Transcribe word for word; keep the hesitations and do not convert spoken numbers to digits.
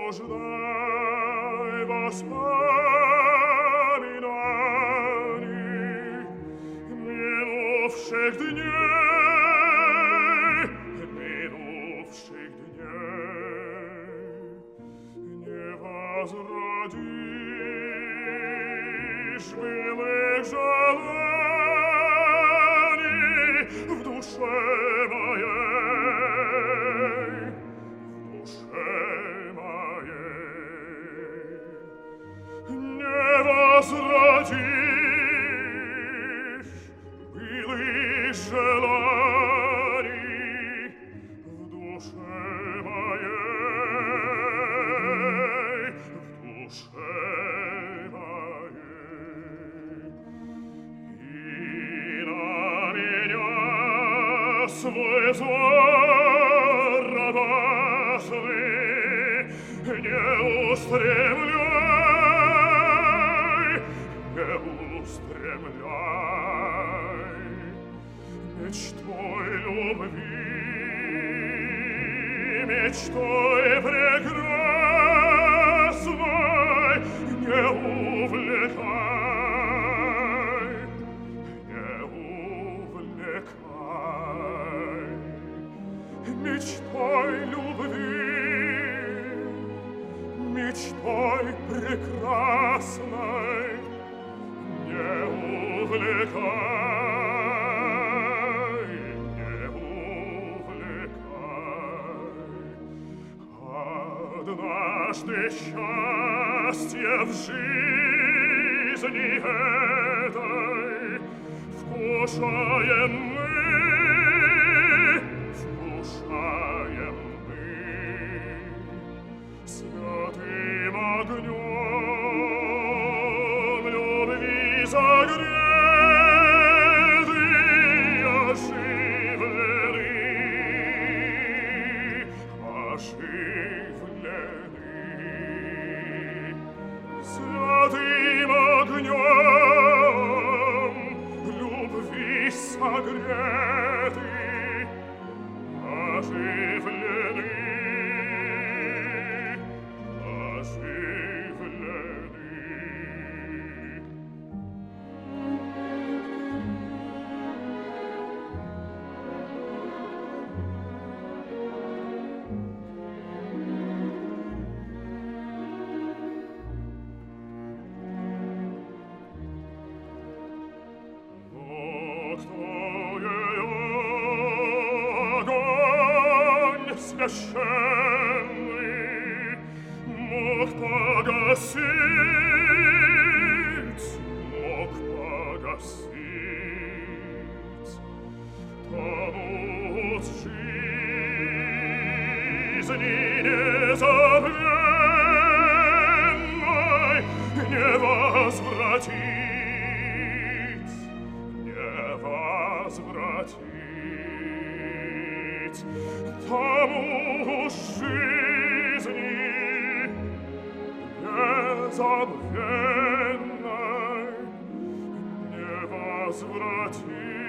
нуждай воспоминаний минувших дней, минувших дней. Не возродишь былых желаний в душе моей, в душе моей. Не возродишь былых желаний в душе моей, в душе моей. И на меня свой взор радостный не устремляй, не устремляй мечтой любви, мечтой прекрасной не увлекай, не увлекай мечтой любви, мечтой прекрасной не увлекай, не увлекай. Однажды счастье в жизни этой вкушаем мы, вкушаем мы святым огнем любви загреты, оживлены, оживлены святым огнем любви согреты, оживлены, оживлены. Но кто ее огонь священный мог погасить, мог погасить, тому с жизни незабвенной не возвратить, не возвратить тому с жизни незабвенной не возвратить.